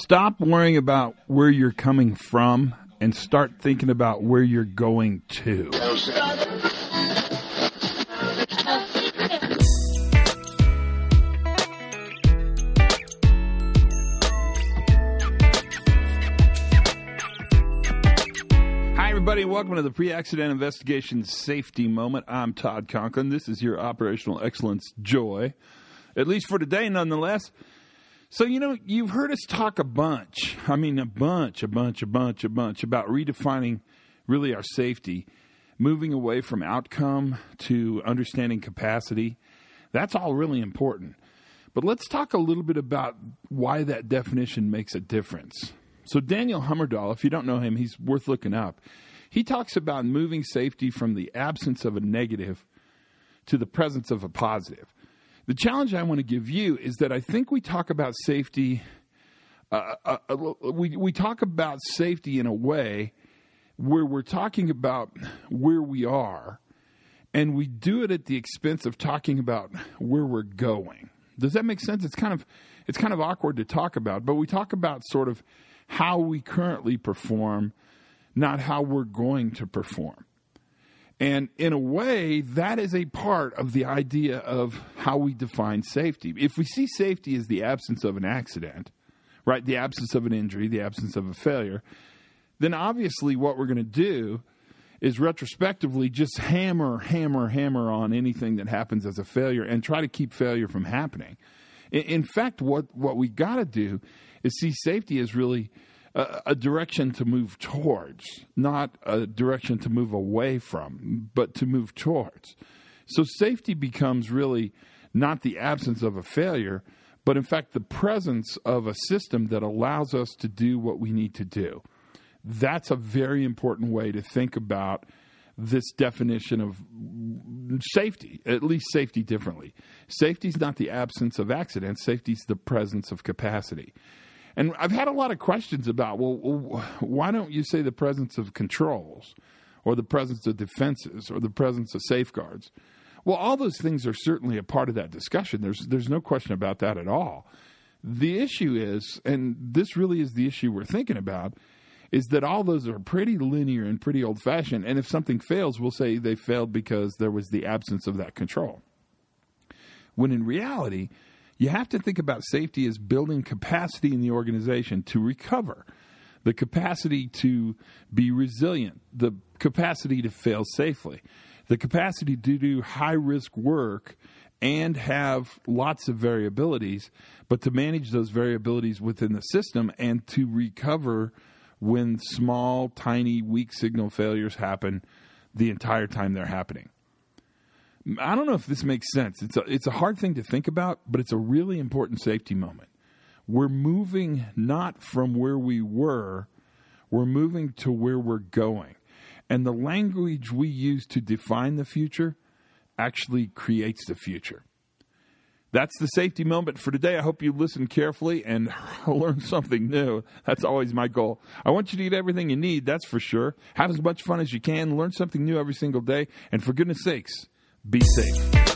Stop worrying about where you're coming from and start thinking about where you're going to. Hi, everybody. Welcome to the Pre-Accident Investigation Safety Moment. I'm Todd Conklin. This is your operational excellence joy, at least for today, nonetheless. So, you've heard us talk a bunch about redefining really our safety, moving away from outcome to understanding capacity. That's all really important. But let's talk a little bit about why that definition makes a difference. So Daniel Hummerdahl, if you don't know him, he's worth looking up. He talks about moving safety from the absence of a negative to the presence of a positive. The challenge I want to give you is that I think we talk about safety, we talk about safety in a way where we're talking about where we are, and we do it at the expense of talking about where we're going. Does that make sense? It's kind of awkward to talk about, but we talk about sort of how we currently perform, not how we're going to perform. And in a way, that is a part of the idea of how we define safety. If we see safety as the absence of an accident, right, the absence of an injury, the absence of a failure, then obviously what we're going to do is retrospectively just hammer on anything that happens as a failure and try to keep failure from happening. In fact, what we got to do is see safety as really a direction to move towards, not a direction to move away from, but to move towards. So safety becomes really not the absence of a failure, but in fact the presence of a system that allows us to do what we need to do. That's a very important way to think about this definition of safety, at least safety differently. Safety is not the absence of accidents. Safety is the presence of capacity. And I've had a lot of questions about, well, why don't you say the presence of controls or the presence of defenses or the presence of safeguards? Well, all those things are certainly a part of that discussion. There's no question about that at all. The issue is, and this really is the issue we're thinking about, is that all those are pretty linear and pretty old-fashioned. And if something fails, we'll say they failed because there was the absence of that control. When in reality, you have to think about safety as building capacity in the organization to recover, the capacity to be resilient, the capacity to fail safely, the capacity to do high-risk work and have lots of variabilities, but to manage those variabilities within the system and to recover when small, tiny, weak signal failures happen the entire time they're happening. I don't know if this makes sense. It's a hard thing to think about, but it's a really important safety moment. We're moving not from where we were, we're moving to where we're going. And the language we use to define the future actually creates the future. That's the safety moment for today. I hope you listen carefully and learn something new. That's always my goal. I want you to get everything you need, that's for sure. Have as much fun as you can. Learn something new every single day. And for goodness sakes, be safe.